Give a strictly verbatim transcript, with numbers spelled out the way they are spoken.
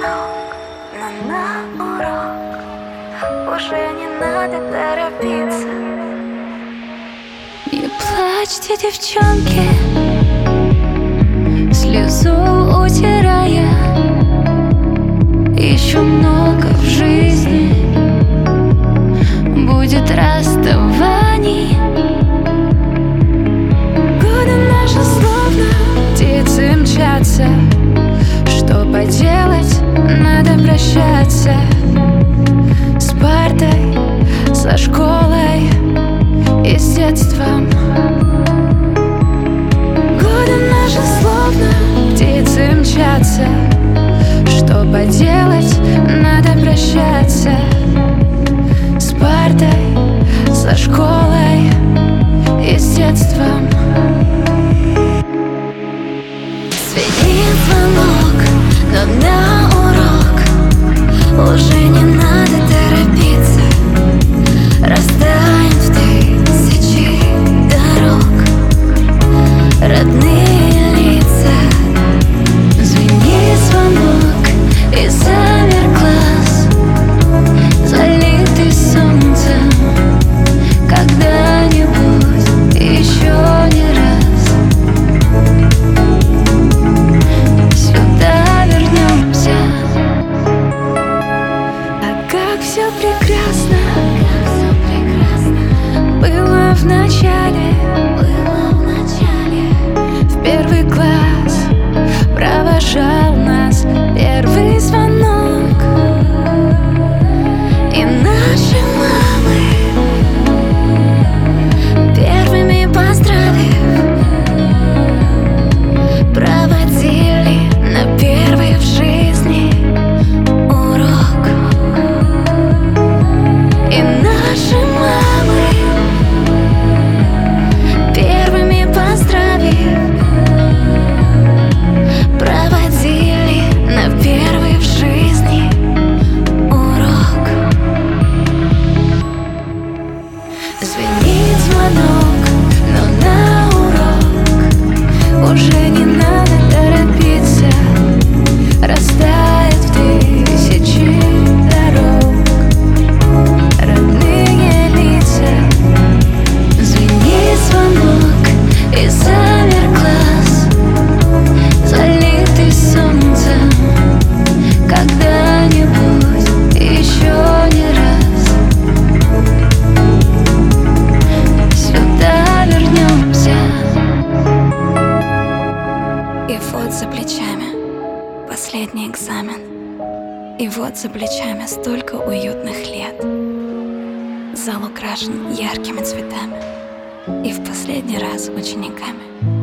звонок, но на урок уже не надо торопиться. Не плачьте, девчонки, слезу утирая. Еще много в жизни будет расставаний. Годы наши словно птицы мчатся. Что поделать, надо прощаться с партой, со школой и с детством. Годы наши словно птицы мчатся. Что поделать, надо прощаться с партой, со школой и с детством. Звенит звонок, но на урок уже не надо торопиться. Растаем в тысячи дорог родные лица. Звенит звонок, и замер глаз, залитый солнцем. Когда-нибудь еще не раз сюда вернемся. А как все прекрасно, как все прекрасно было в начале, было в начале. В первый класс провожал нас первый звонок, и наши мамы, первыми поздравив, проводили на первый в жизни урок. И наши мамы, первыми поздравив, проводили на первый в жизни урок. Звенит звонок, но на урок уже не надо торопиться. Растает в тысячи дорог родные лица. Звенит звонок, и замер глаз, залитый солнцем. Когда-нибудь еще не раз сюда вернемся. И вот за плечами последний экзамен. И вот за плечами столько уютных лет. Зал украшен яркими цветами. И в последний раз учениками.